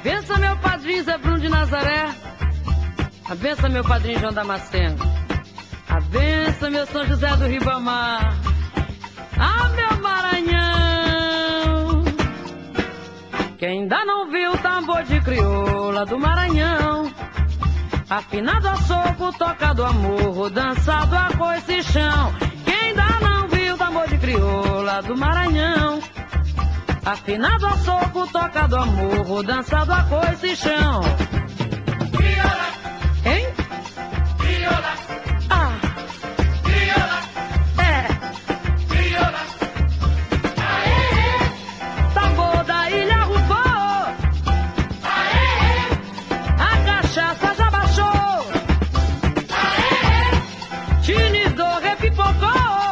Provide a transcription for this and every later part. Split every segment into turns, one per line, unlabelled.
Abença meu padrinho Zé Bruno de Nazaré. Abença meu padrinho João Damasceno. Abença meu São José do Ribamar. Ah, meu Maranhão. Quem ainda não viu o tambor de crioula do Maranhão, afinado a soco, tocado a morro, dançado a coice e chão. Quem ainda não viu o tambor de crioula do Maranhão, afinado a soco, tocado a morro, dançado a coice e chão.
Crioula,
Hein?
crioula,
Ah,
crioula,
é.
crioula. Aê,
Tambor da ilha rufou,
aê,
a cachaça já baixou,
aê,
tinidor repipocou,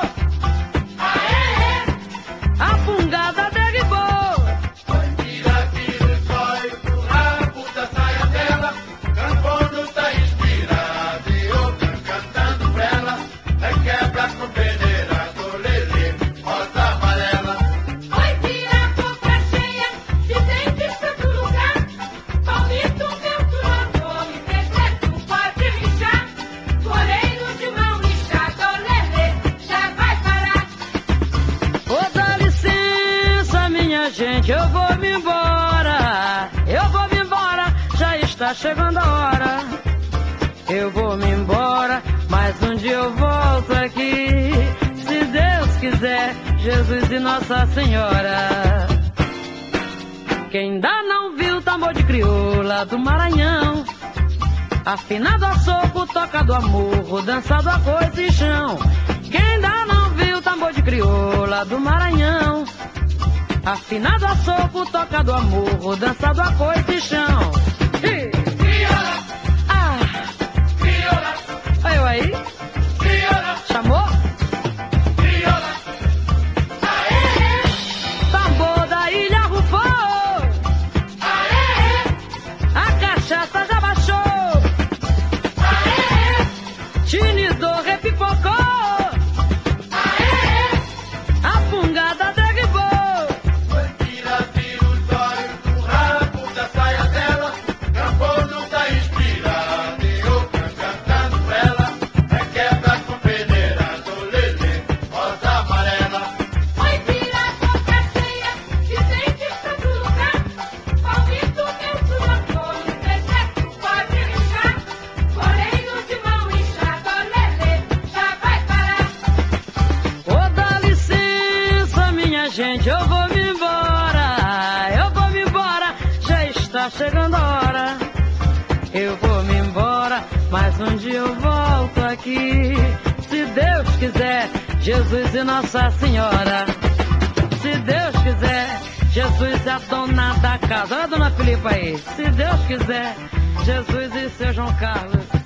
aê.
a fungada derribou.
Tira, tira o zóio do rabo da saia dela. Campono tá inspirado e outra cantando pra ela. É quebra com peneira do lelê, rosa amarela.
Oi, vira a boca cheia, de dente santo lugar. Palmito, meu trombone, decreto, pode rixar. Coreiro de mão lixada, olelê, já vai parar.
Ô, dá licença, minha gente, eu vou me embora. Eu vou me embora, já está chegando a hora. Eu vou me embora, mas um dia eu volto aqui. Se Deus quiser, Jesus e Nossa Senhora. Quem ainda não viu o tambor de crioula do Maranhão, afinado a soco, tocado a morro, dançado a coice e chão. Quem ainda não viu o tambor de crioula do Maranhão, afinado a soco, tocado a morro, dançado a coice e chão. Ih,
Crioula,
ah,
crioula,
olha eu aí,
crioula,
chamou?
crioula. Aê,
Tambor da ilha rufou,
aê,
a cachaça já baixou,
aê,
tinidor repipocou,
aê.
a fungada derribou.
Tira, tira o zóio do rabo da saia dela. Campono tá inspirado e outra cantando pra ela. É quebra com peneira do lelê, rosa amarela.
Oi, vira a boca cheia, de dente santo lugar. Palmito, meu trombone, decreto, pode rixar. Coreiro de mão inchada, olelê, já vai parar.
Ô, dá licença, minha gente, eu vou me embora. Eu vou me embora, já está chegando a hora. Eu vou me embora, mas um dia eu volto aqui. Se Deus quiser, Jesus e Nossa Senhora. Se Deus quiser, Jesus é a dona da casa. Olha a dona Filipa aí. Se Deus quiser, Jesus e seu João Carlos.